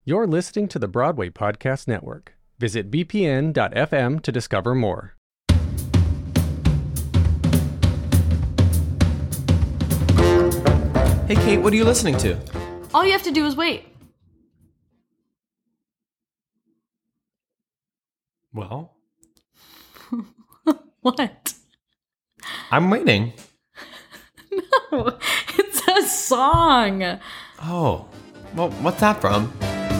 You're listening to the Broadway Podcast Network. Visit bpn.fm to discover more. Hey, Kate, what are you listening to? All you have to do is wait. Well, What? I'm waiting. No, it's a song. Oh, well, what's that from?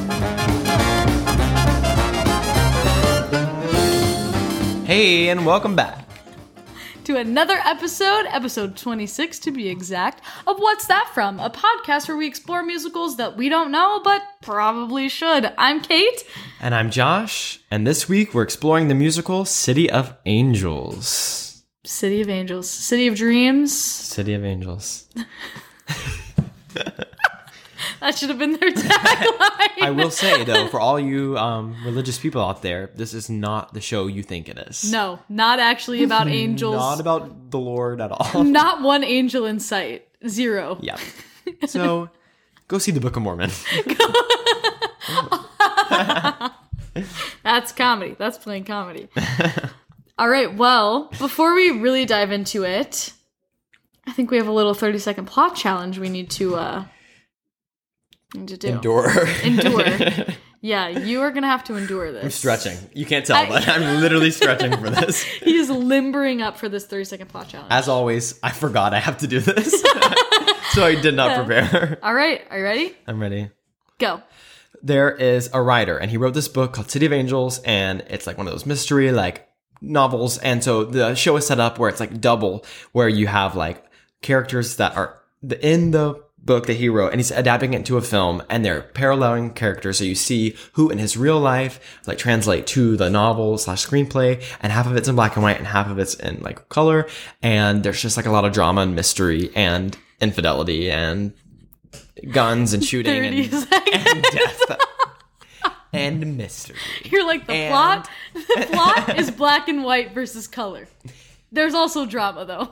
Hey, and welcome back. To another episode 26 to be exact, of What's That From? A podcast where we explore musicals that we don't know, but probably should. I'm Kate. And I'm Josh, and this week we're exploring the musical City of Angels. City of Angels. City of Dreams. City of Angels. That should have been their tagline. I will say, though, for all you religious people out there, this is not the show you think it is. No, not actually about angels. Not about the Lord at all. Not one angel in sight. Zero. Yeah. So, go see the Book of Mormon. That's comedy. That's plain comedy. All right, well, before we really dive into it, I think we have a little 30-second plot challenge we need to do. Endure. Yeah, you are going to have to endure this. I'm stretching. You can't tell, but I'm literally stretching for this. He is limbering up for this 30-second plot challenge. As always, I forgot I have to do this. So I did not prepare. All right, are you ready? I'm ready. Go. There is a writer, and he wrote this book called City of Angels, and it's like one of those mystery, like, novels. And so the show is set up where it's like double, where you have like characters that are in the book that he wrote, and he's adapting it into a film, and they're paralleling characters. So you see who in his real life like translate to the novel / screenplay, and half of it's in black and white and half of it's in like color. And there's just like a lot of drama and mystery and infidelity and guns and shooting and death and mystery. You're like, the plot is black and white versus color. There's also drama, though.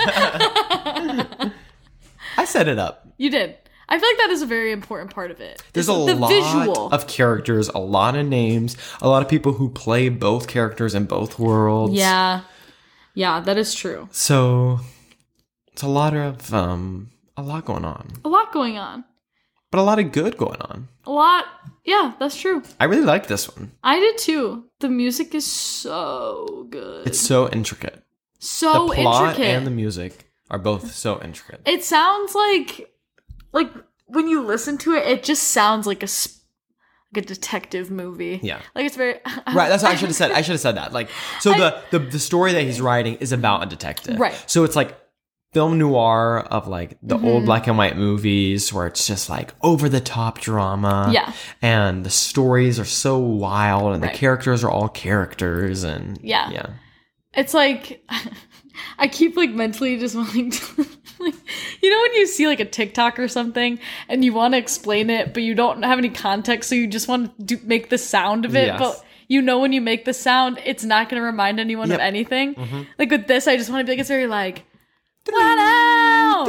I set it up. You did. I feel like that is a very important part of it. There's a lot visual of characters, a lot of names, a lot of people who play both characters in both worlds. Yeah, that is true. So it's a lot going on. A lot going on. But a lot of good going on. A lot. Yeah, that's true. I really like this one. I did too. The music is so good. It's so intricate. So the plot intricate. and the music are both so intricate. It sounds like when you listen to it, it just sounds like a detective movie. Yeah. Like it's very Right, that's what I should have said. I should have said that. Like, so the story that he's writing is about a detective. Right. So it's like film noir of like the old black and white movies where it's just like over the top drama. Yeah. And the stories are so wild and Right. the characters are all characters and Yeah. It's like, I keep like mentally just wanting to, like, you know when you see like a TikTok or something and you want to explain it, but you don't have any context, so you just want to make the sound of it, Yes. but you know when you make the sound, it's not going to remind anyone of anything. Like with this, I just want to be like, it's very like, Ba-dow!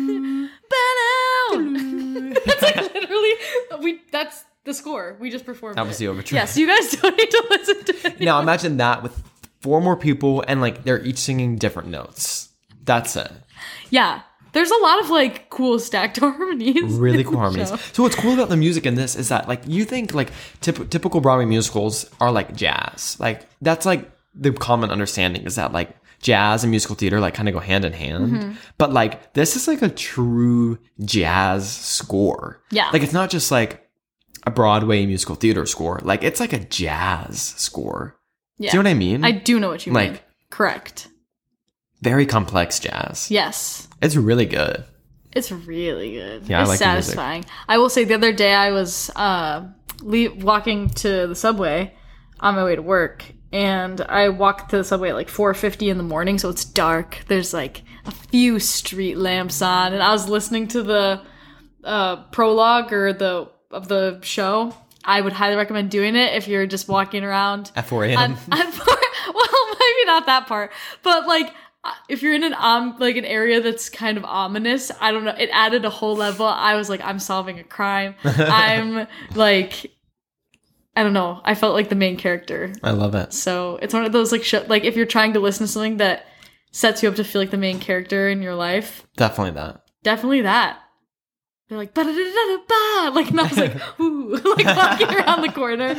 Ba-dow! That's like literally, that's the score. We just performed That was the overture. Yes, you guys don't need to listen to it. Now imagine that with 4 more people and like they're each singing different notes. That's it. Yeah. There's a lot of like cool stacked harmonies. Really cool in the harmonies. show. So what's cool about the music in this is that like you think like typical Broadway musicals are like jazz. Like that's like the common understanding is that like jazz and musical theater like kind of go hand in hand. But like this is like a true jazz score. Yeah. Like it's not just like a Broadway musical theater score. Like it's like a jazz score. Yeah. Do you know what I mean? I do know what you mean. Like- Correct. Very complex jazz. Yes. It's really good. It's really good. Yeah, I it's like the music. satisfying. I will say the other day I was walking to the subway on my way to work, and I walked to the subway at like 4:50 in the morning, so it's dark. There's like a few street lamps on, and I was listening to the prologue of the show. I would highly recommend doing it if you're just walking around At 4 a.m. Well, maybe not that part, but like if you're in an like an area that's kind of ominous, I don't know, it added a whole level. I was like, I'm solving a crime. I'm like, I don't know. I felt like the main character. I love it. So it's one of those like like if you're trying to listen to something that sets you up to feel like the main character in your life. Definitely that. Definitely that. They're like, ba-da-da-da-da-ba, like, and I was like, ooh, like walking around the corner.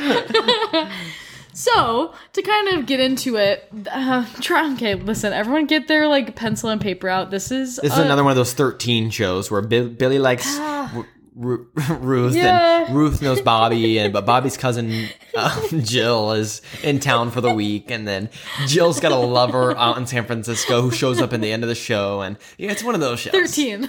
So, to kind of get into it, okay, listen, everyone get their, like, pencil and paper out. This is another one of those 13 shows where Billy likes Ruth, Yeah. and Ruth knows Bobby, but Bobby's cousin Jill is in town for the week, and then Jill's got a lover out in San Francisco who shows up in the end of the show, and yeah, it's one of those shows. 13.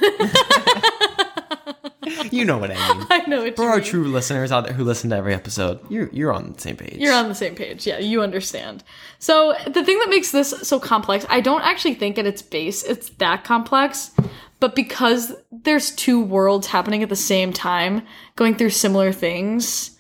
You know what I mean. I know what For you our mean. true listeners out there who listen to every episode, you're on the same page. You're on the same page. Yeah, you understand. So the thing that makes this so complex, I don't actually think at its base it's that complex, but because there's two worlds happening at the same time, going through similar things,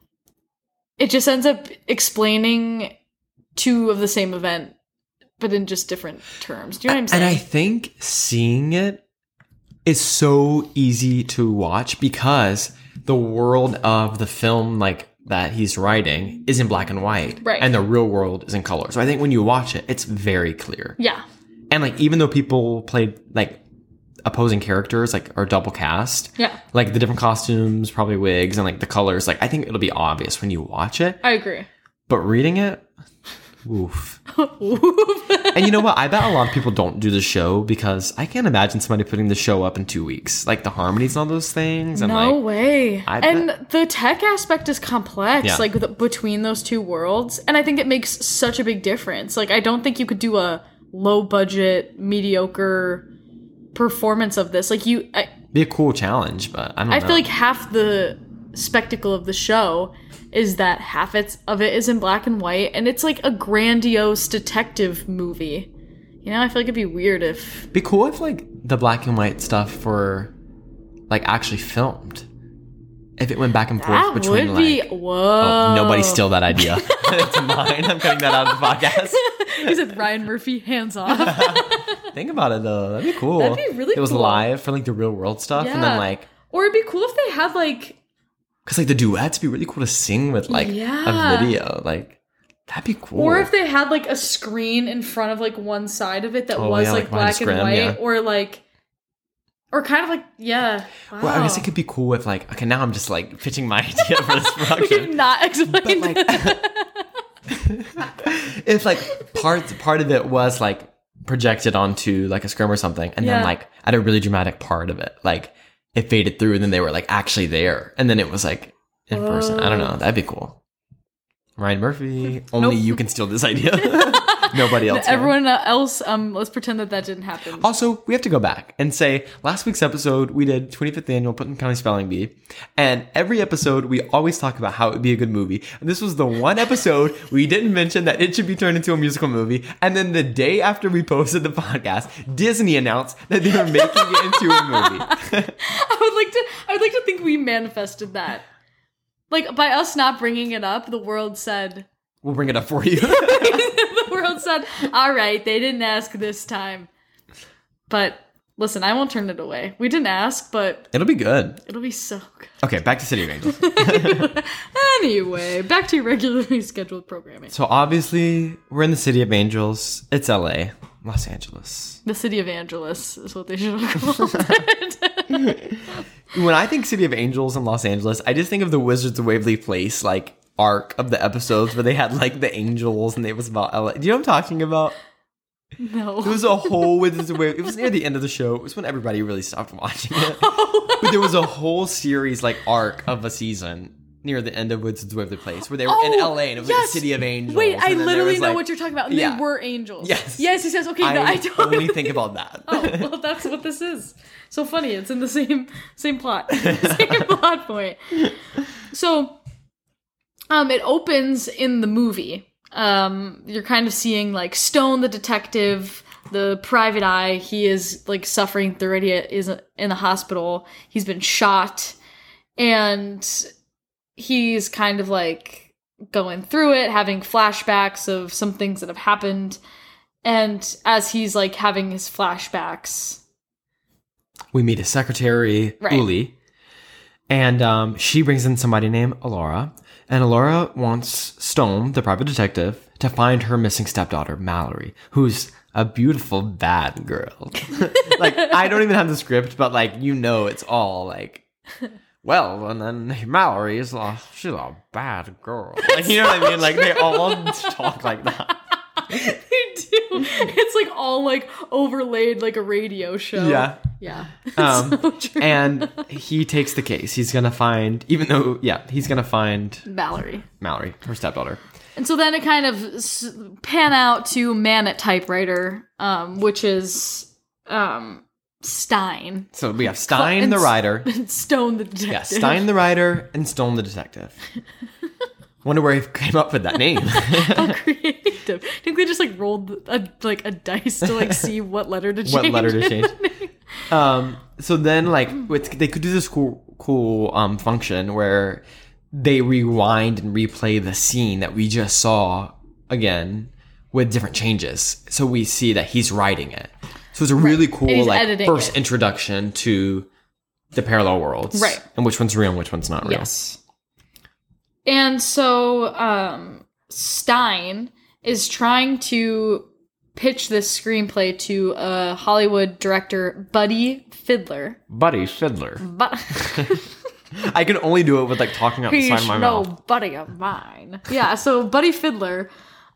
it just ends up explaining two of the same event, but in just different terms. Do you know what I'm saying? And I think seeing it is so easy to watch because the world of the film, like, that he's writing is in black and white. Right. And the real world is in color. So I think when you watch it, it's very clear. Yeah. And, like, even though people played, like, opposing characters, like, or double cast. Yeah. Like, the different costumes, probably wigs, and, like, the colors. Like, I think it'll be obvious when you watch it. I agree. But reading it, oof. And you know what? I bet a lot of people don't do the show because I can't imagine somebody putting the show up in 2 weeks. Like the harmonies and all those things. And No like, way. I And bet- the tech aspect is complex, Yeah. like between those two worlds. And I think it makes such a big difference. Like, I don't think you could do a low budget, mediocre performance of this. Like, be a cool challenge, but I don't know. I feel like half the spectacle of the show is that half of it is in black and white, and it's like a grandiose detective movie. You know, I feel like it'd be weird if... Be cool if like the black and white stuff were like actually filmed. If it went back and forth That between would like... be... Whoa. Oh, nobody steal that idea. It's mine. I'm cutting that out of the podcast. He said, Ryan Murphy, hands off. Think about it though. That'd be cool. That'd be really It was cool. live for like the real world stuff, and then like... Or it'd be cool if they had like... Because like the duets be really cool to sing with like Yeah. a video. Like that'd be cool. Or if they had like a screen in front of like one side of it that Oh, was yeah, like like behind black the and scrim, white, yeah. or like... Or kind of like, yeah. Wow. Well, I guess it could be cool if like, okay, now I'm just like pitching my idea for this We production. did not explain But like, if like part of it was like projected onto like a scrim or something, and Yeah. then like at a really dramatic part of it, like it faded through, and then they were like actually there, and then it was like in person. I don't know. That'd be cool. Ryan Murphy, only Nope. you can steal this idea. Nobody else. can. Everyone else, let's pretend that didn't happen. Also, we have to go back and say last week's episode, we did 25th annual Putnam County Spelling Bee. And every episode, we always talk about how it would be a good movie. And this was the one episode we didn't mention that it should be turned into a musical movie. And then the day after we posted the podcast, Disney announced that they were making it into a movie. I would like to think we manifested that. Like, by us not bringing it up, the world said, We'll bring it up for you. the world said, all right, they didn't ask this time. But listen, I won't turn it away. We didn't ask, but It'll be good. it'll be so good. Okay, back to City of Angels. Anyway, back to your regularly scheduled programming. So obviously, we're in the City of Angels. It's LA, Los Angeles. The City of Angeles is what they should have called it. When I think City of Angels in Los Angeles, I just think of the Wizards of Waverly Place, like, arc of the episodes where they had, like, the angels and it was about LA. Do you know what I'm talking about? No. There was a whole Wizards of Waverly... It was near the end of the show. It was when everybody really stopped watching it. But there was a whole series, like, arc of a season near the end of Wizards of Waverly Place where they were in LA and it was like the City of Angels. Wait, I and then there literally was, know like- what you're talking about. And Yeah. they were angels. Yes. Yes. Okay, no, I don't. only think about that. Oh, well, that's what this is. So funny. It's in the same plot. Same plot point. So, it opens in the movie. You're kind of seeing, like, Stone, the detective, the private eye. He is, like, suffering through it. He is in the hospital. He's been shot. And he's kind of, like, going through it, having flashbacks of some things that have happened. And as he's like having his flashbacks, we meet his secretary, Right. Uli, and she brings in somebody named Alora. And Alora wants Stone, the private detective, to find her missing stepdaughter, Mallory, who's a beautiful bad girl. Like, I don't even have the script, but like, it's all like, well, and then Mallory is she's a bad girl. Like, you know what I mean? Like, they all talk like that. they do. It's like all like overlaid like a radio show. Yeah. Yeah. Um, So true. And he takes the case. He's gonna find, he's gonna find Mallory. Mallory, her stepdaughter. And so then it kind of pan out to man at typewriter, which is Stein. So we have Stein the writer. And Stone the detective. Yeah, Stein the writer and Stone the detective. Wonder where he came up with that name. How creative. I think they just like rolled a dice to like see what letter to change. What letter to change. So then like they could do this cool function where they rewind and replay the scene that we just saw again with different changes. So we see that he's writing it. So it's a really And cool he's like editing first it. introduction to the parallel worlds. Right. And which one's real and which one's not real. Yes. And so Stein is trying to pitch this screenplay to Hollywood director Buddy Fiddler. Buddy Fiddler. But I can only do it with like talking out the side of he's my no mouth. buddy of mine. Yeah, so Buddy Fiddler,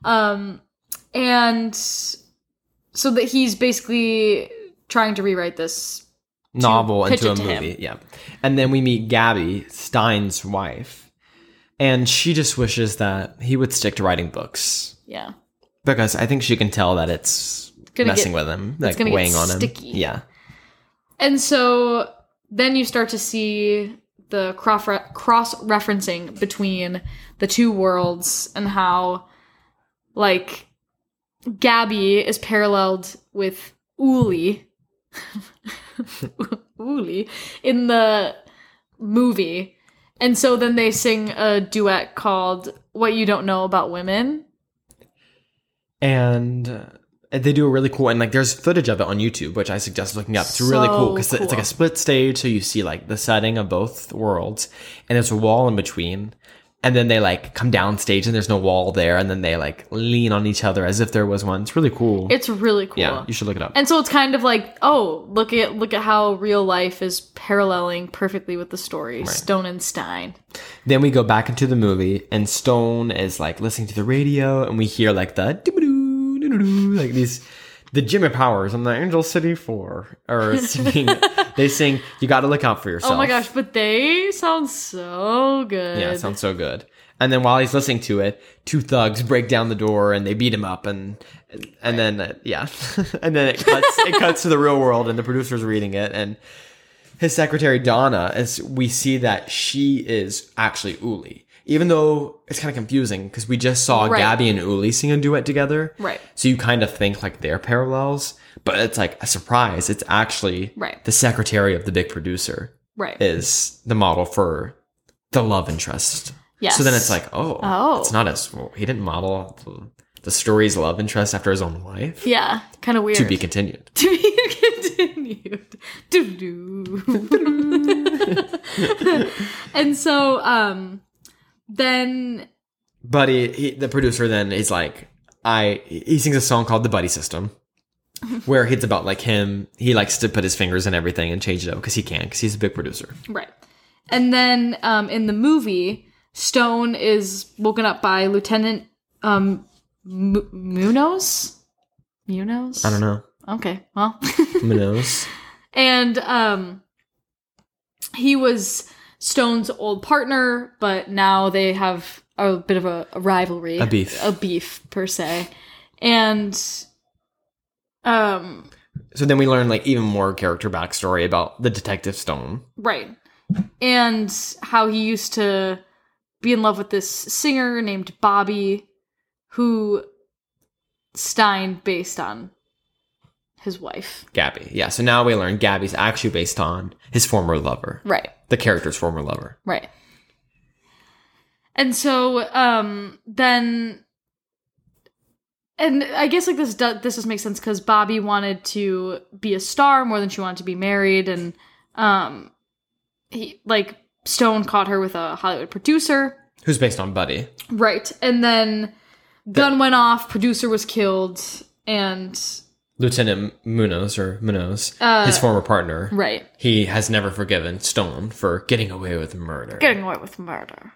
and so that he's basically trying to rewrite this Novel pitch into a it to movie. him. Yeah. And then we meet Gabby, Stein's wife. And she just wishes that he would stick to writing books. Yeah. Because I think she can tell that it's Gonna messing get- with him. it's Like gonna get weighing on him. sticky. Yeah. And so then you start to see the cross-referencing between the two worlds and how, like, Gabby is paralleled with Uli. Uli in the movie. And so then they sing a duet called What You Don't Know About Women. And they do a really cool, and like there's footage of it on YouTube, which I suggest looking up. It's really cool because it's like cool. a split stage, so you see like the setting of both worlds, and there's a wall in between, and then they like come down stage and there's no wall there, and then they like lean on each other as if there was one. It's really cool. It's really cool. Yeah, you should look it up. And so it's kind of like, oh, look at how real life is paralleling perfectly with the story. Stone and Stein. Then we go back into the movie, and Stone is like listening to the radio, and we hear like the doo-doo, doo-doo-doo, like the Jimmy Powers on the Angel City 4 are singing. They sing, "You Got to Look Out for Yourself." Oh my gosh, but they sound so good. Yeah, it sounds so good. And then while he's listening to it, two thugs break down the door and they beat him up, and then and then it cuts to the real world, and the producer's reading it, and his secretary Donna, as we see that she is actually Uli. Even though it's kind of confusing because we just saw Right. Gabby and Uli sing a duet together. Right. So you kind of think like they're parallels, but it's like a surprise. It's actually Right. the secretary of the big producer Right. is the model for the love interest. Yes. So then it's like, Oh. it's not as, well, he didn't model the story's love interest after his own wife. Yeah, kind of weird. To be continued. To be continued. Doo-doo. And so, then Buddy, the producer then is like, he sings a song called The Buddy System, where it's about like him, he likes to put his fingers in everything and change it up because he's a big producer. right, and then in the movie, Stone is woken up by Lieutenant Munoz. Munoz. I don't know. Okay, well, Munoz. and he was Stone's old partner, but now they have a bit of a rivalry, A beef. per se, and So then we learn like even more character backstory about the Detective Stone. right, and how he used to be in love with this singer named Bobby, who Stein based on his wife. Gabby. Yeah, so now we learn Gabby's actually based on his former lover. Right. The character's former lover. Right. And so then And I guess like this just makes sense because Bobby wanted to be a star more than she wanted to be married, and he like Stone caught her with a Hollywood producer Who's based on Buddy. right, and then gun went off, producer was killed, and Lieutenant Munoz, his former partner. right, He has never forgiven Stone for getting away with murder. getting away with murder.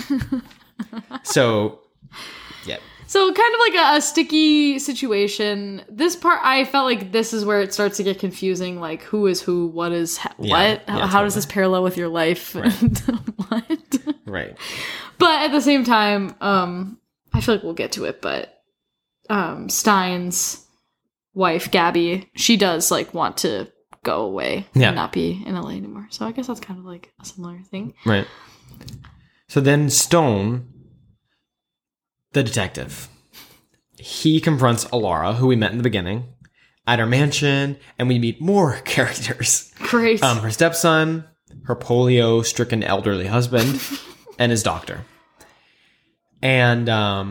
So, yeah. So kind of like a sticky situation. This part, I felt like this is where it starts to get confusing. Like, who is who? What is what? Yeah, How does this parallel with your life? Right. What? Right. But at the same time, I feel like we'll get to it. But Stein's wife, Gabby, she does like want to go away and not be in LA anymore. So I guess that's kind of like a similar thing. Right. So then Stone, the detective, he confronts Alara, who we met in the beginning, at her mansion, and we meet more characters. Great. Her stepson, her polio-stricken elderly husband, and his doctor. And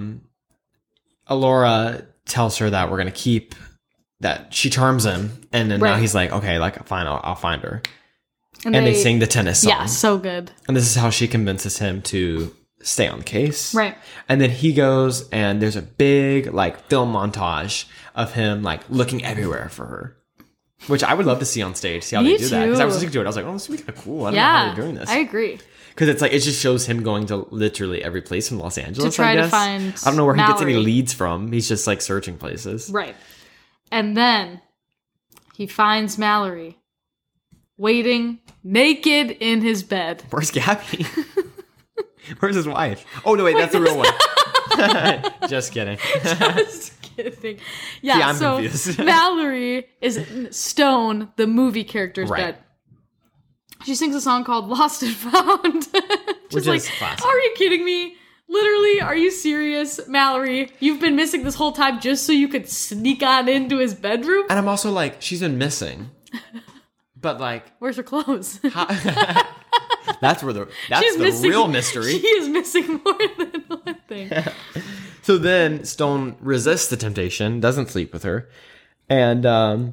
Alara tells her that we're going to keep, that she charms him, and then now he's like, okay, like, fine, I'll find her. And they sing the tennis song. Yeah, so good. And this is how she convinces him to stay on the case. Right. And then he goes, and there's a big, like, film montage of him, like, looking everywhere for her. Which I would love to see on stage, see how Me they do that. Because I was too. listening to it, I was like, oh, this would be kind of cool. I don't know how they're doing this. I agree. Because it's like, it just shows him going to literally every place in Los Angeles, To try I to guess. find I don't know where he gets any Mallory. leads from. He's just, like, searching places. Right. And then he finds Mallory waiting naked in his bed. Where's Gabby? Where's his wife? Oh, no, wait, that's the real one. Just kidding. Just kidding. Yeah, See, I'm so confused. Mallory is in Stone, the movie character's Right. bed. She sings a song called Lost and Found. Which like, is classic. are you kidding me? Literally, are you serious? Mallory, you've been missing this whole time just so you could sneak on into his bedroom? And I'm also like, she's been missing. But, like, Where's her clothes? that's where that's She's the missing- real mystery. She is missing more than one thing. So then Stone resists the temptation, doesn't sleep with her, and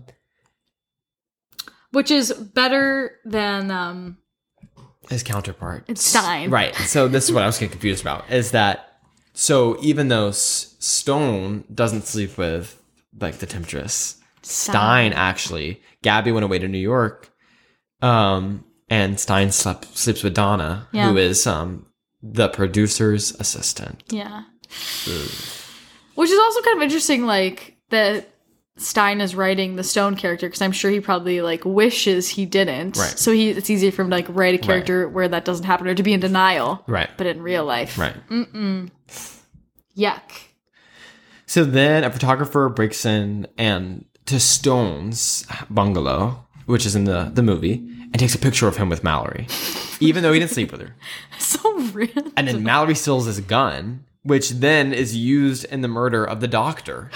Which is better than his counterpart, it's Stein. right? So this is what I was getting confused about: is that so even though Stone doesn't sleep with like the temptress, Stein actually, Gabby went away to New York, and Stein sleeps with Donna, Yeah. who is the producer's assistant. Yeah. Which is also kind of interesting, like, that Stein is writing the Stone character, because I'm sure he probably, like, wishes he didn't. Right. So it's easier for him to, like, write a character where that doesn't happen, or to be in denial. Right. But in real life. Right. Yuck. So then a photographer breaks in and to Stone's bungalow, which is in the movie, and takes a picture of him with Mallory, even though he didn't sleep with her. So random. And then Mallory steals his gun, which then is used in the murder of the doctor.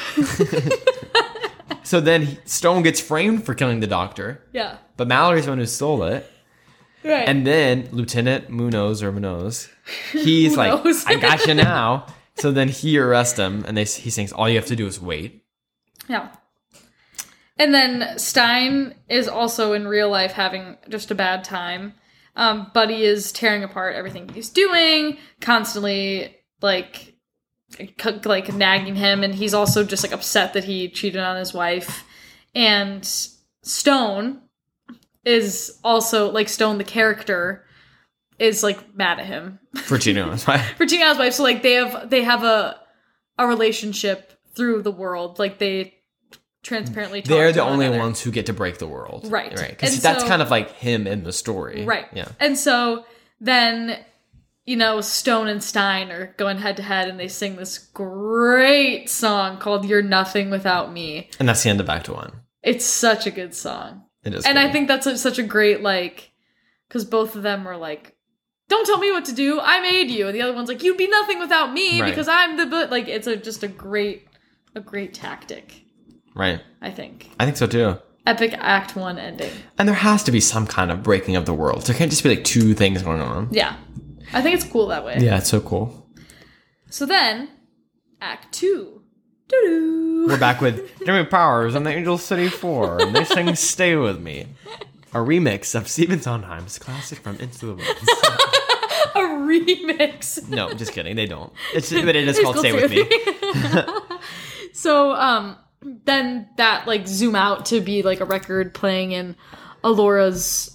So then Stone gets framed for killing the doctor, Yeah. but Mallory's the one who stole it. Right. And then Lieutenant Munoz, he's like, knows? I got you now. So then he arrests him, and he sings, all you have to do is wait. Yeah. And then Stein is also in real life having just a bad time. Buddy is tearing apart everything he's doing, constantly like nagging him, and he's also just like upset that he cheated on his wife. And Stone is also like Stone the character is like mad at him For cheating on his wife. for cheating on his wife. So like they have a relationship through the world. Like they transparently talk They're to the one only another. ones who get to break the world. Right. Right. Because And that's so- kind of like him in the story. Right. Yeah. And so then, you know, Stone and Stein are going head to head, and they sing this great song called You're Nothing Without Me. And that's the end of Act 1. It's such a good song. It is. And good. I think that's such a great, like, because both of them are like, don't tell me what to do. I made you. And the other one's like, you'd be nothing without me Right. because I'm like, it's just a great tactic, Right. I think. I think so too. Epic Act 1 ending. And there has to be some kind of breaking of the world. There can't just be like two things going on. Yeah. I think it's cool that way. Yeah, it's so cool. So then, Act 2 Doo-doo. We're back with Jimmy Powers and the Angel City 4, and they sing Stay With Me. A remix of Stephen Sondheim's classic from Into the Woods. A remix. No, just kidding. They don't. But it is called Stay With Me. So, then that, like, zoom out to be, like, a record playing in Alora's,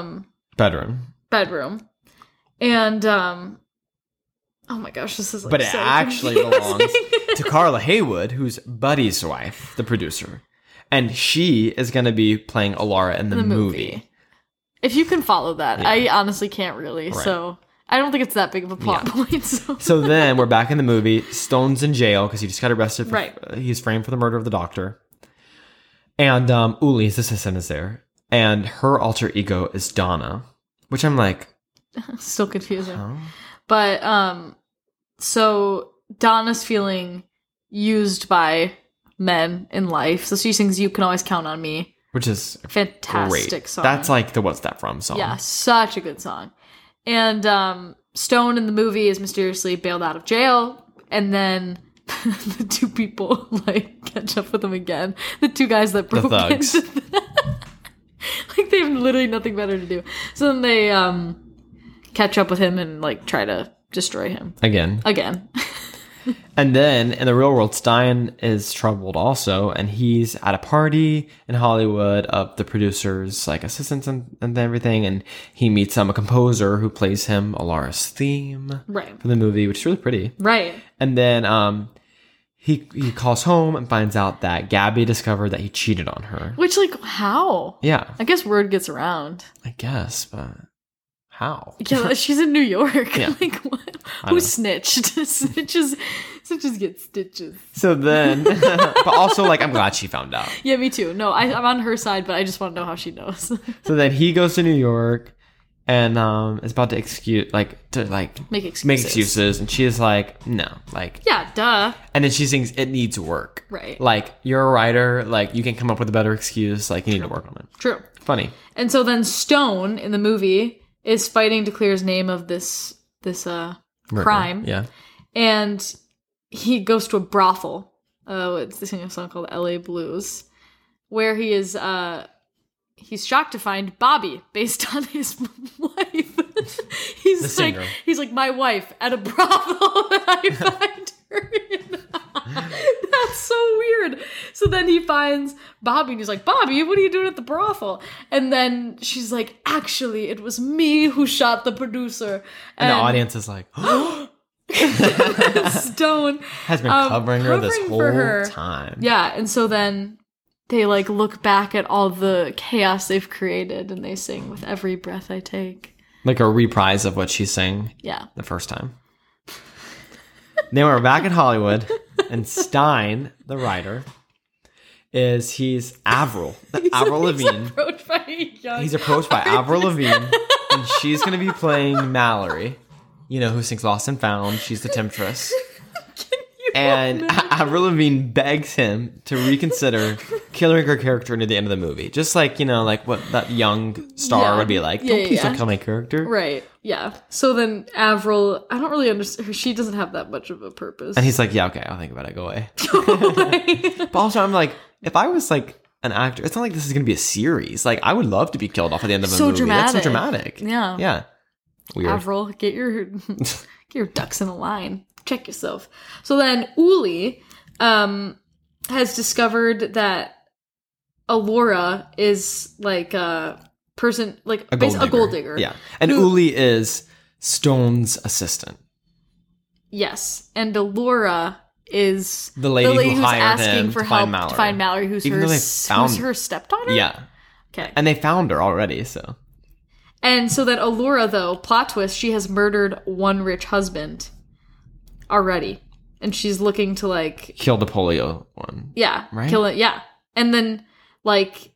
Bedroom. And, oh my gosh, this is, like, But it so actually confusing. belongs to Carla Haywood, who's Buddy's wife, the producer. And she is going to be playing Alara in the movie. If you can follow that. Yeah. I honestly can't really, Right. so I don't think it's that big of a plot point. So then we're back in the movie. Stone's in jail because he just got arrested. Right. He's framed for the murder of the doctor. And Uli, his assistant, is there. And her alter ego is Donna, which I'm like, Still confusing. huh? But, so Donna's feeling used by men in life. So she sings You Can Always Count on Me. Which is Fantastic great. song. That's like the What's That From song. Yeah, such a good song. And Stone in the movie is mysteriously bailed out of jail, and then the two people like catch up with him again. The two guys that broke thugs. into like they have literally nothing better to do. So then they catch up with him and like try to destroy him Again. And then in the real world, Stein is troubled also, and he's at a party in Hollywood of the producers, like assistants and everything, and he meets a composer who plays him Alara's theme Right. for the movie, which is really pretty. Right. And then he calls home and finds out that Gabby discovered that he cheated on her. Which like how? Yeah, I guess word gets around. I guess, but how? Yeah, she's in New York. Yeah. Like what? I Who know. snitched? Snitches get stitches. So then, but also like I'm glad she found out. Yeah, me too. No, I'm on her side, but I just want to know how she knows. So then he goes to New York and is about to Make excuses. make excuses, and she is like, no, like, Yeah, duh. and then she thinks it needs work. Right. Like, you're a writer, like you can come up with a better excuse, like you need to work on it. True. Funny. And so then Stone in the movie is fighting to clear his name of this Murder. crime. Yeah. And he goes to a brothel. It's singing a song called LA Blues, where he is he's shocked to find Bobby based on his wife. The singer. He's like my wife at a brothel that I find her in. That's so weird. So then he finds Bobby and he's like, Bobby, what are you doing at the brothel? And then she's like, actually, it was me who shot the producer. And the audience is like, Stone has been covering her this covering whole for her. time. Yeah, and so then they like look back at all the chaos they've created and they sing With Every Breath I Take. Like a reprise of what she sang Yeah. the first time. Then we're back in Hollywood, and Stein, the writer, he's Avril. Avril Lavigne. Approached by a young He's approached by Avril Lavigne, and she's going to be playing Mallory, who sings Lost and Found. She's the temptress. And Avril Lavigne begs him to reconsider killing her character near the end of the movie. Just like, like what that young star Yeah. would be like. Yeah, Please yeah. don't kill my character. Right, yeah. So then Avril, I don't really understand. She doesn't have that much of a purpose. And he's like, yeah, okay, I'll think about it. Go away. But also, I'm like, if I was like an actor, it's not like this is going to be a series. Like, I would love to be killed off at the end of a So movie. That's so dramatic. dramatic. Yeah. Yeah. Weird. Avril, get your ducks in a line. Check yourself. So then Uli has discovered that Alora is like a person, like A gold digger. Yeah. And Who- Uli is Stone's assistant. Yes. And Alora is The lady who who's hired asking him for to help find Mallory. to find Mallory, who's Even her though they who's found- her stepdaughter. Yeah. Okay. And they found her already, so. And so then Alora, though, plot twist, she has murdered one rich husband already. And she's looking to, like, Kill the polio one. yeah, Right? kill it, yeah. And then, like,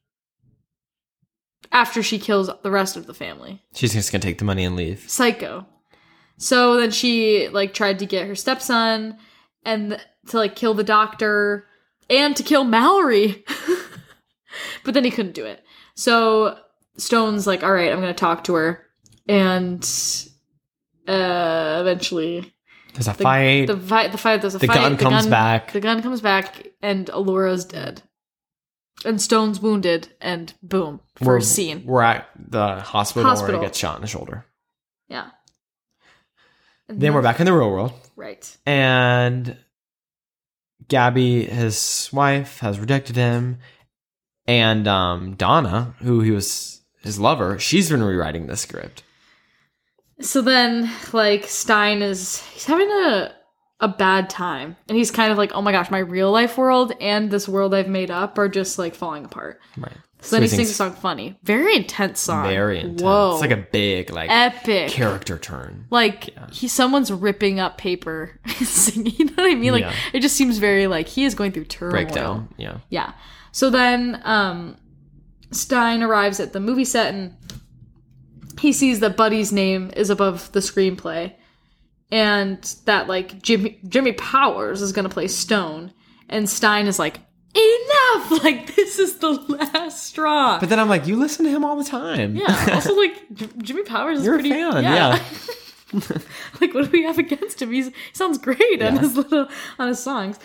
after she kills the rest of the family. She's just going to take the money and leave. Psycho. So then she, like, tried to get her stepson and to, like, kill the doctor and to kill Mallory. But then he couldn't do it. So Stone's like, all right, I'm going to talk to her. And eventually There's a fight. The fight. There's a The fight. gun comes back. The gun comes back, and Alura's dead, and Stone's wounded, and boom, first scene. We're at the hospital where he gets shot in the shoulder. Yeah. And Then we're back in the real world. Right. And Gabby, his wife, has rejected him. And Donna, who he was his lover, she's been rewriting the script. So then, like, Stein he's having a bad time. And he's kind of like, oh my gosh, my real life world and this world I've made up are just, like, falling apart. Right. So then he sings a song Funny. Very intense song. Very intense. Whoa. It's like a big, like, epic character turn. Like, someone's ripping up paper singing. You know what I mean? Like, it just seems very, like, he is going through turmoil. Breakdown. Yeah. Yeah. So then Stein arrives at the movie set and he sees that Buddy's name is above the screenplay and that, like, Jimmy Powers is going to play Stone. And Stein is like, enough! Like, this is the last straw. But then I'm like, you listen to him all the time. Yeah. Also, like, Jimmy Powers is You're pretty... a fan, yeah. Like, what do we have against him? He sounds great on his songs.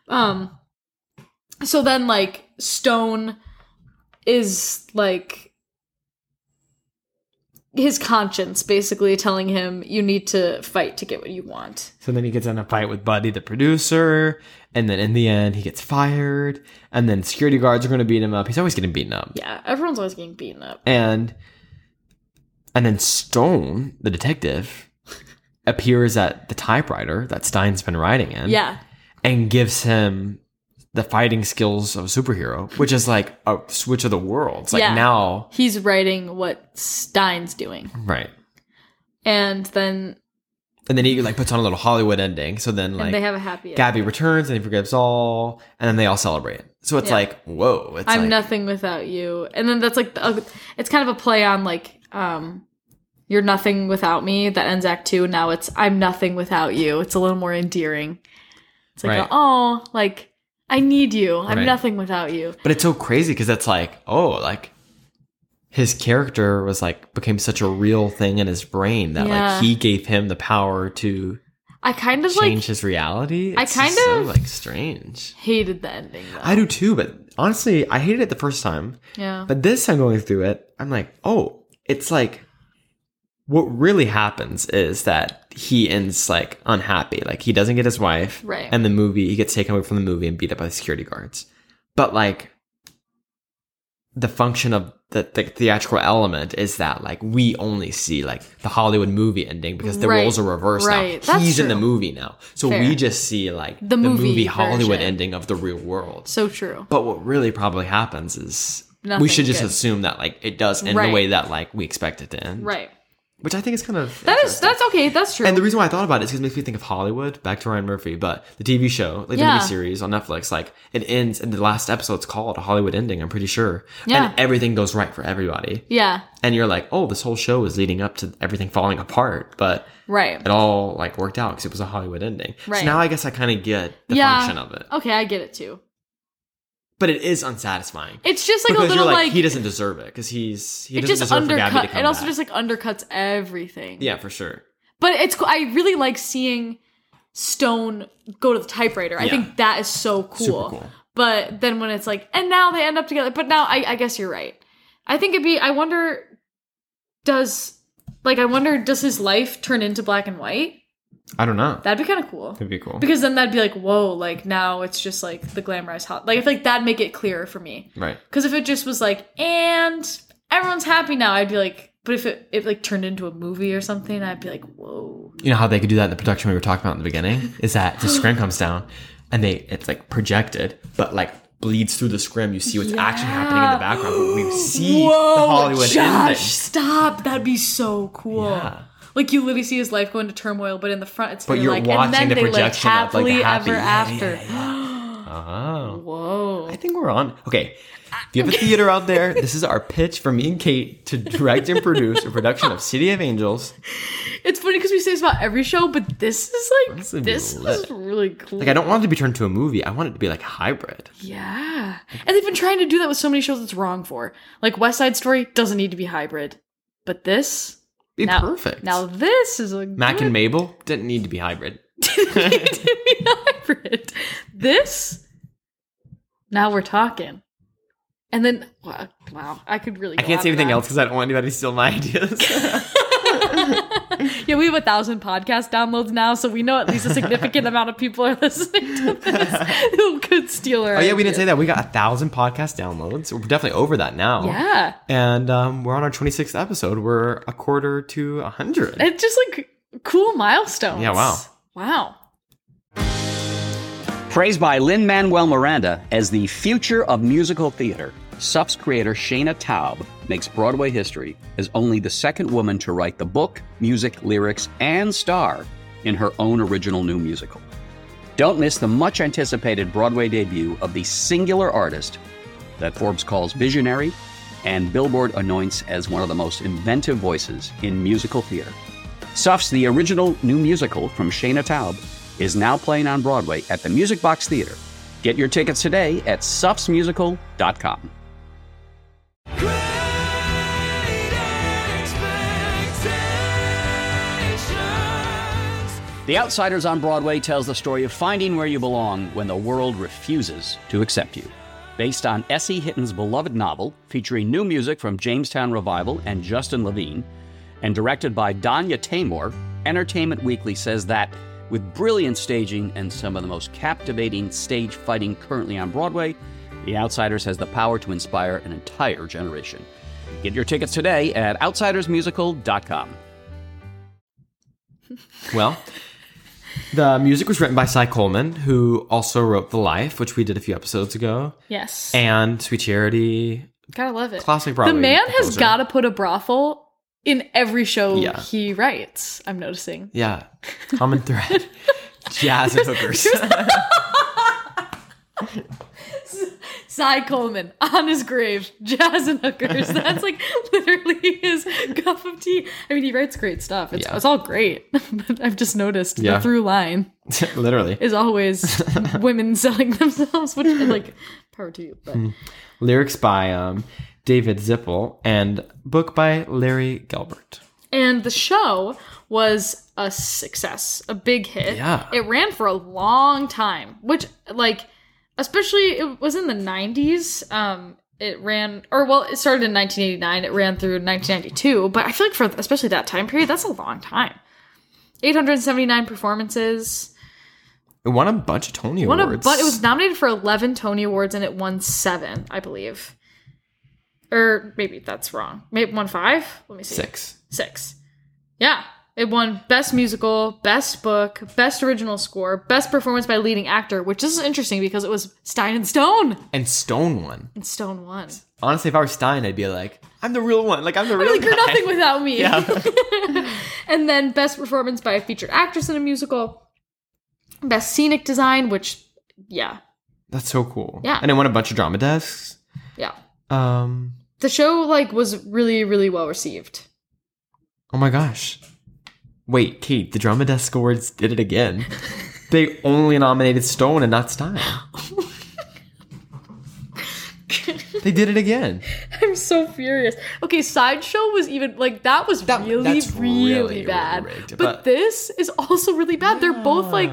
So then, like, Stone is, like, his conscience basically telling him, you need to fight to get what you want. So then he gets in a fight with Buddy, the producer, and then in the end, he gets fired, and then security guards are going to beat him up. He's always getting beaten up. Yeah, everyone's always getting beaten up. And then Stone, the detective, appears at the typewriter that Stein's been writing in. Yeah. And gives him the fighting skills of a superhero, which is like a switch of the worlds. Like now... he's writing what Stein's doing. Right. And then he, like, puts on a little Hollywood ending. So then, like... and they have a happy ending. Gabby returns and he forgives all. And then they all celebrate. So it's like, whoa. It's I'm like, nothing without you. And then that's like... it's kind of a play on, like... You're nothing without me. That ends Act 2. Now it's I'm nothing without you. It's a little more endearing. It's like, oh, like... I need you. I'm nothing without you. But it's so crazy because it's like, oh, like his character was like became such a real thing in his brain that like he gave him the power to I kind of change his reality. It's I kind so, of like strange. Hated the ending though. I do too, but honestly, I hated it the first time. Yeah. But this time going through it, I'm like, oh, it's like what really happens is that he ends like unhappy. Like he doesn't get his wife. Right. And he gets taken away from the movie and beat up by the security guards. But like the function of the theatrical element is that like we only see like the Hollywood movie ending because the roles are reversed now. That's He's true. in the movie now. So we just see like the movie Hollywood version. ending of the real world. So true. But what really probably happens is Nothing we should just good. assume that like it does end the way that like we expect it to end. Right. Which I think is kind of that's okay. That's true. And the reason why I thought about it is because it makes me think of Hollywood, back to Ryan Murphy, but the TV show, like the movie series on Netflix, like it ends, and the last episode's called a Hollywood ending, I'm pretty sure. Yeah. And everything goes right for everybody. Yeah. And you're like, oh, this whole show is leading up to everything falling apart, but it all like worked out because it was a Hollywood ending. Right. So now I guess I kind of get the function of it. Okay, I get it too. But it is unsatisfying. It's just like because a little you're like he doesn't deserve it because he it doesn't just deserve for Gabby to undercut. come It also back. just like undercuts everything. Yeah, for sure. But I really like seeing Stone go to the typewriter. I think that is so cool. Super cool. But then when it's like, and now they end up together. But now I guess you're right. I think I wonder, does his life turn into black and white? I don't know. That'd be kind of cool. That'd be cool. Because then that'd be like, whoa, like now it's just like the glamorized hot. Like I feel like that'd make it clearer for me. Right. Because if it just was like, and everyone's happy now, I'd be like, but if it like turned into a movie or something, I'd be like, whoa. You know how they could do that in the production we were talking about in the beginning? Is that the scrim comes down and it's like projected, but like bleeds through the scrim. You see what's actually happening in the background. But we see the Hollywood ending. Stop. That'd be so cool. Yeah. Like you literally see his life go into turmoil, but in the front it's But very you're like, watching and then the they live projection of like the happily happy ever after. Oh. Whoa. I think we're on. Okay. If you have a theater out there, this is our pitch for me and Kate to direct and produce a production of City of Angels. It's funny because we say this about every show, but this is like, This would this be is lit. really cool. Like, I don't want it to be turned into a movie. I want it to be like hybrid. Yeah. And they've been trying to do that with so many shows it's wrong for. Like West Side Story doesn't need to be hybrid. But this... Be perfect. Now this is a Mac good... and Mabel didn't need to be hybrid. hybrid. This, now we're talking. And then, wow, I could really. I can't say anything else because I don't want anybody to steal my ideas. Yeah, we have 1,000 podcast downloads now, so we know at least a significant amount of people are listening to this who could steal our. Oh yeah, we didn't ideas. say that. We got 1,000 podcast downloads. We're definitely over that now. Yeah, And we're on our 26th episode. We're a quarter to 100. it's just like cool milestones. Yeah, wow. Wow. Praised by Lin-Manuel Miranda as the future of musical theater, Suff's creator Shayna Taub makes Broadway history as only the second woman to write the book, music, lyrics, and star in her own original new musical. Don't miss the much-anticipated Broadway debut of the singular artist that Forbes calls visionary and Billboard anoints as one of the most inventive voices in musical theater. Suff's The Original New Musical from Shayna Taub is now playing on Broadway at the Music Box Theater. Get your tickets today at suffsmusical.com. The Outsiders on Broadway tells the story of finding where you belong when the world refuses to accept you. Based on S.E. Hitton's beloved novel, featuring new music from Jamestown Revival and Justin Levine, and directed by Danya Tamor, Entertainment Weekly says that, with brilliant staging and some of the most captivating stage fighting currently on Broadway, The Outsiders has the power to inspire an entire generation. Get your tickets today at outsidersmusical.com. Well, the music was written by Cy Coleman, who also wrote The Life, which we did a few episodes ago, Yes. and Sweet Charity. Gotta love it. Classic Broadway The man has composer. got to put a brothel in every show Yeah. he writes, I'm noticing. Yeah, common thread. Jazz and hookers. Cy Coleman, on his grave, jazz and hookers. That's like literally his cup of tea. I mean, he writes great stuff. It's all great. But I've just noticed Yeah. the through line Literally. is always women selling themselves, which, like, power to you. But Lyrics by David Zippel and book by Larry Gelbart. And the show was a success, a big hit. Yeah. It ran for a long time, which, like, especially it was in the 90s. It started in 1989. It ran through 1992. But I feel like for especially that time period, that's a long time. 879 performances. It won a bunch of Tony Awards. But it was nominated for 11 Tony Awards and it won 7, I believe. Or maybe that's wrong. Maybe it won 5? Let me see. 6. Yeah. It won Best Musical, Best Book, Best Original Score, Best Performance by Leading Actor, which is interesting because it was Stein and Stone. And Stone won. And Stone won. Honestly, if I were Stein, I'd be like, I'm the real one. Like, I'm the real Like, guy. you're nothing without me. Yeah. And then Best Performance by a Featured Actress in a Musical, Best Scenic Design, which, yeah. That's so cool. Yeah. And it won a bunch of drama desks. Yeah. Oh The show, like, was really, really well received. my gosh. Wait, Kate, the Drama Desk Awards did it again. They only nominated Stone and not Stein. They did it again. I'm so furious. Okay, Sideshow was even, like, that was That's really really bad. rigged, but but- this is also really bad. They're both, like,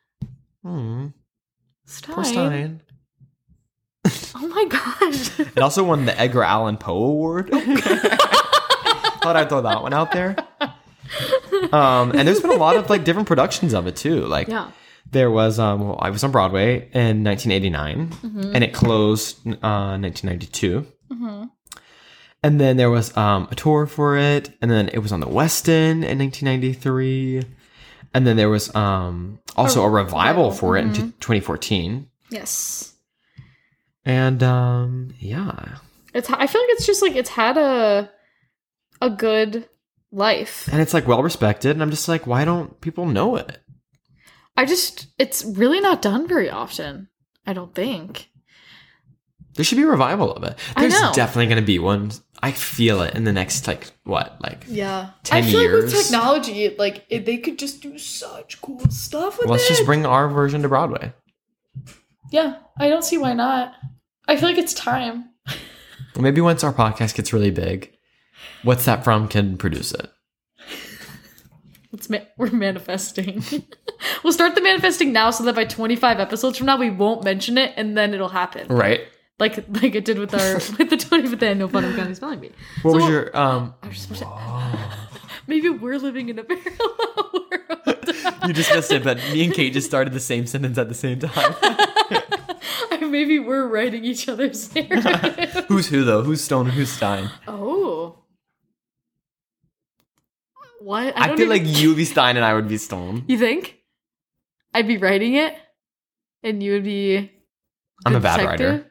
Stein. Poor Stein. Oh my gosh. It also won the Edgar Allan Poe Award. Thought I'd throw that one out there. And there's been a lot of like different productions of it too. Like Yeah. there was I was on Broadway in 1989 and it closed 1992. And then there was a tour for it, and then it was on the West End in 1993. And then there was also a revival for it in 2014. Yes. And yeah. I feel like it's just, like, it's had a good life. And it's like well respected, and I'm just like, why don't people know it? It's really not done very often, I don't think. There should be a revival of it. I There's know. definitely going to be one. I feel it in the next, Yeah. 10 I feel like with years. technology, like, they could just do such cool stuff with Let's it. just bring our version to Broadway. Yeah, I don't see why not. I feel like it's time. Maybe once our podcast gets really big, What's That From can produce it. We're manifesting. We'll start the manifesting now so that by 25 episodes from now, we won't mention it and then it'll happen. Right. Like it did with the 25th annual Fun of County Spelling Bee. What was your I was just supposed to, maybe we're living in a parallel world. You just missed it, but me and Kate just started the same sentence at the same time. Maybe we're writing each other's narrative. Who's who though? Who's Stone and who's Stein? Oh. What? I feel like you would be Stein and I would be Stone. You think? I'd be writing it, and you would be. I'm the a bad detective?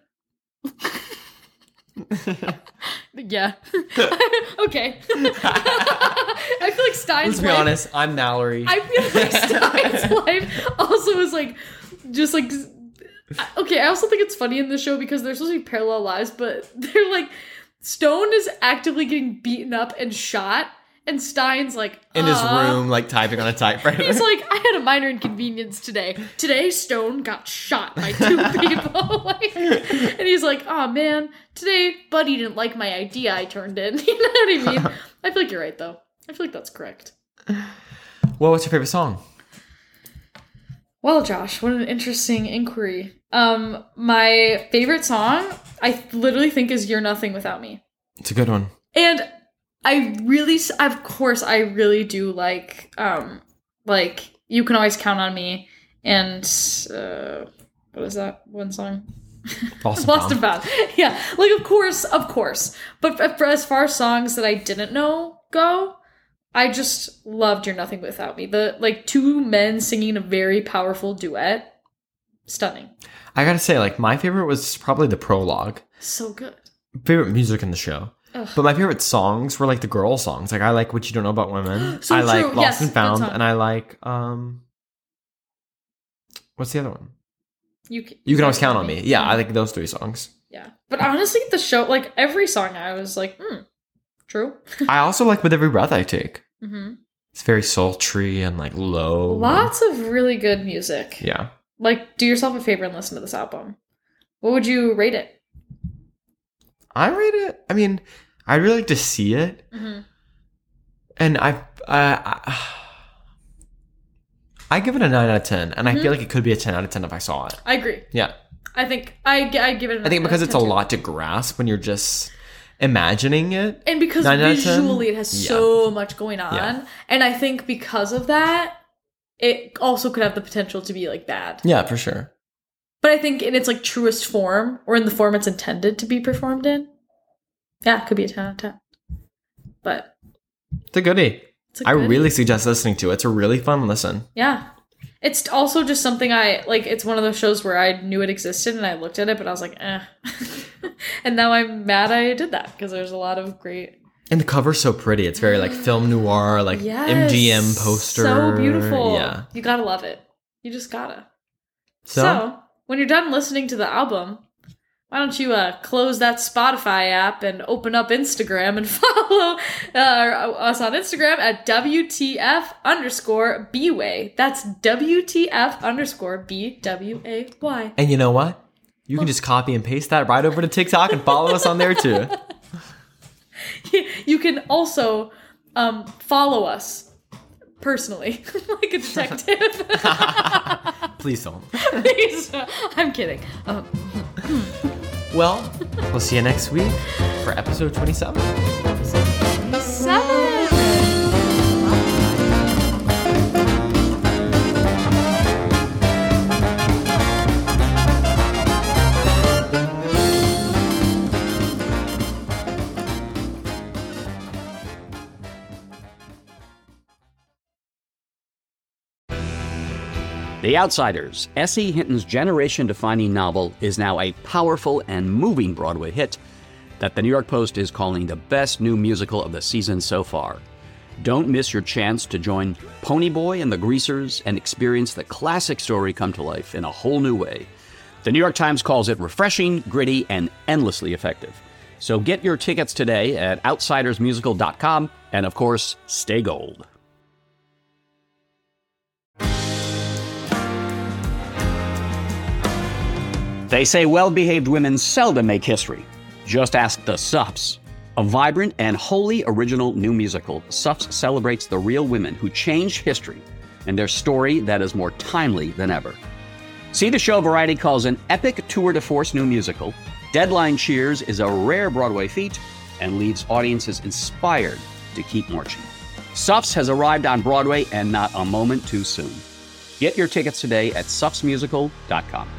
writer. Yeah. Okay. I feel like Stein's Let's be life, honest. I'm Mallory. I feel like Stein's life also is like, just like. Okay, I also think it's funny in this show because they're supposed to be parallel lives, but they're like, Stone is actively getting beaten up and shot. And Stein's like, in his room, like typing on a typewriter. He's like, I had a minor inconvenience today. Today, Stone got shot by 2 people. And he's like, oh man, today Buddy didn't like my idea I turned in. You know what I mean? I feel like you're right, though. I feel like that's correct. Well, what's your favorite song? Well, Josh, what an interesting inquiry. My favorite song, I literally think is You're Nothing Without Me. It's a good one. And I really do like You Can Always Count on Me and what is that one song? Lost and Found. Yeah, like of course. But for as far as songs that I didn't know go, I just loved You're Nothing Without Me. The like 2 men singing a very powerful duet, stunning. I gotta say, like my favorite was probably the prologue. So good. Favorite music in the show. Ugh. But my favorite songs were like the girl songs. Like I like What You Don't Know About Women. So I like true. Lost Yes, and good Found, song. and I like what's the other one? You Can Always Count on Me. Yeah, I like those 3 songs. Yeah, but honestly, the show, like every song, I was like, true. I also like With Every Breath I Take. Mm-hmm. It's very sultry and like low. Lots of really good music. Yeah. Like, do yourself a favor and listen to this album. What would you rate it? I rate it. I mean, I'd really like to see it. Mm-hmm. And I give it a 9 out of 10. And I feel like it could be a 10 out of 10 if I saw it. I agree. Yeah. I think I give it. I think because it's a 10 too. lot to grasp when you're just imagining it. And because 9 out of 10? visually it has so much going on. Yeah. And I think because of that, it also could have the potential to be like bad. Yeah, for sure. But I think in its like truest form, or in the form it's intended to be performed in, yeah, it could be a 10 out of 10. But It's a goodie. I goodie. really suggest listening to it. It's a really fun listen. Yeah. It's also just something it's one of those shows where I knew it existed and I looked at it, but I was like, eh. And now I'm mad I did that because there's a lot of great. And the cover's so pretty. It's very like film noir, like Yes. MGM poster. So beautiful. Yeah. You gotta love it. You just gotta. So? So when you're done listening to the album, why don't you close that Spotify app and open up Instagram and follow us on Instagram at WTF_BWay. That's WTF_BWAY. And you know what? You can just copy and paste that right over to TikTok and follow us on there too. You can also follow us personally, like a detective. Please don't. Please, I'm kidding. Well, we'll see you next week for episode 27. 7. The Outsiders, S.E. Hinton's generation-defining novel, is now a powerful and moving Broadway hit that the New York Post is calling the best new musical of the season so far. Don't miss your chance to join Ponyboy and the Greasers and experience the classic story come to life in a whole new way. The New York Times calls it refreshing, gritty, and endlessly effective. So get your tickets today at outsidersmusical.com, and of course, stay gold. They say well-behaved women seldom make history. Just ask the Sups. A vibrant and wholly original new musical, Suffs celebrates the real women who changed history and their story that is more timely than ever. See the show Variety calls an epic tour de force new musical. Deadline cheers is a rare Broadway feat and leaves audiences inspired to keep marching. Suffs has arrived on Broadway and not a moment too soon. Get your tickets today at suffsmusical.com.